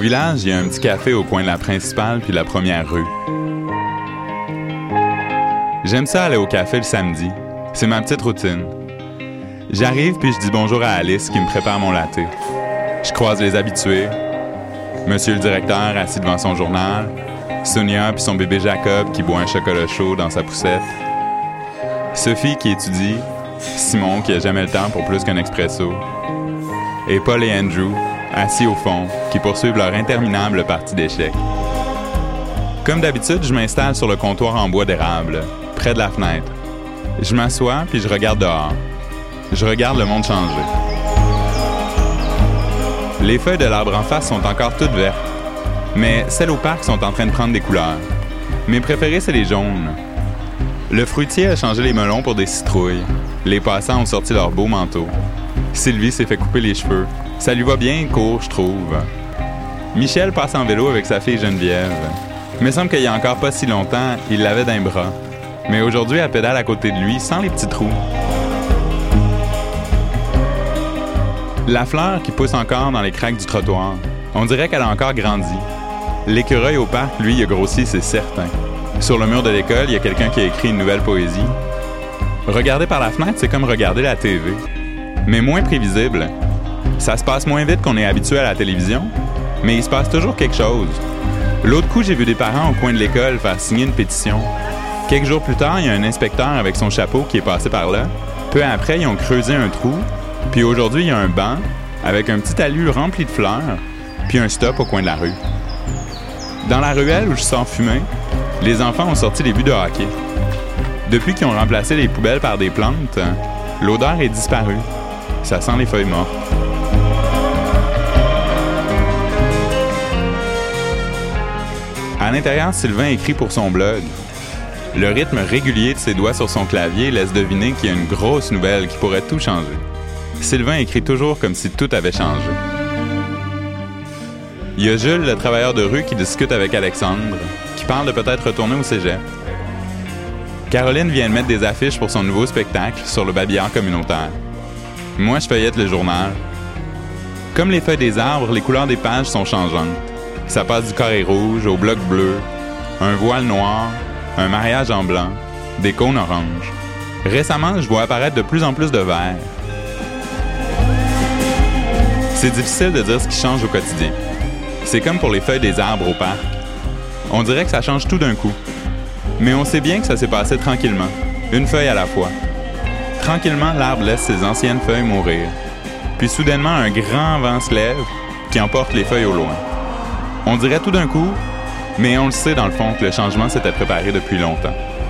village, il y a un petit café au coin de la principale puis la première rue. J'aime ça aller au café le samedi. C'est ma petite routine. J'arrive puis je dis bonjour à Alice qui me prépare mon latte. Je croise les habitués. Monsieur le directeur assis devant son journal. Sonia puis son bébé Jacob qui boit un chocolat chaud dans sa poussette. Sophie qui étudie. Simon qui a jamais le temps pour plus qu'un expresso. Et Paul et Andrew, assis au fond, qui poursuivent leur interminable partie d'échecs. Comme d'habitude, je m'installe sur le comptoir en bois d'érable, près de la fenêtre. Je m'assois puis je regarde dehors. Je regarde le monde changer. Les feuilles de l'arbre en face sont encore toutes vertes, mais celles au parc sont en train de prendre des couleurs. Mes préférés, c'est les jaunes. Le fruitier a changé les melons pour des citrouilles. Les passants ont sorti leurs beaux manteaux. Sylvie s'est fait couper les cheveux. Ça lui va bien court, je trouve. Michel passe en vélo avec sa fille Geneviève. Il me semble qu'il y a encore pas si longtemps, il l'avait d'un bras. Mais aujourd'hui, elle pédale à côté de lui, sans les petits trous. La fleur qui pousse encore dans les craques du trottoir, on dirait qu'elle a encore grandi. L'écureuil au parc, lui, il a grossi, c'est certain. Sur le mur de l'école, il y a quelqu'un qui a écrit une nouvelle poésie. Regarder par la fenêtre, c'est comme regarder la TV. Mais moins prévisible. Ça se passe moins vite qu'on est habitué à la télévision, mais il se passe toujours quelque chose. L'autre coup, j'ai vu des parents au coin de l'école faire signer une pétition. Quelques jours plus tard, il y a un inspecteur avec son chapeau qui est passé par là. Peu après, ils ont creusé un trou, puis aujourd'hui, il y a un banc avec un petit talus rempli de fleurs, puis un stop au coin de la rue. Dans la ruelle où je sens fumer, les enfants ont sorti les buts de hockey. Depuis qu'ils ont remplacé les poubelles par des plantes, l'odeur est disparue. Ça sent les feuilles mortes. À l'intérieur, Sylvain écrit pour son blog. Le rythme régulier de ses doigts sur son clavier laisse deviner qu'il y a une grosse nouvelle qui pourrait tout changer. Sylvain écrit toujours comme si tout avait changé. Il y a Jules, le travailleur de rue, qui discute avec Alexandre, qui parle de peut-être retourner au cégep. Caroline vient de mettre des affiches pour son nouveau spectacle sur le babillard communautaire. Moi, je feuillette le journal. Comme les feuilles des arbres, les couleurs des pages sont changeantes. Ça passe du carré rouge au bloc bleu, un voile noir, un mariage en blanc, des cônes oranges. Récemment, je vois apparaître de plus en plus de vert. C'est difficile de dire ce qui change au quotidien. C'est comme pour les feuilles des arbres au parc. On dirait que ça change tout d'un coup. Mais on sait bien que ça s'est passé tranquillement, une feuille à la fois. Tranquillement, l'arbre laisse ses anciennes feuilles mourir. Puis soudainement, un grand vent se lève qui emporte les feuilles au loin. On dirait tout d'un coup, mais on le sait dans le fond que le changement s'était préparé depuis longtemps.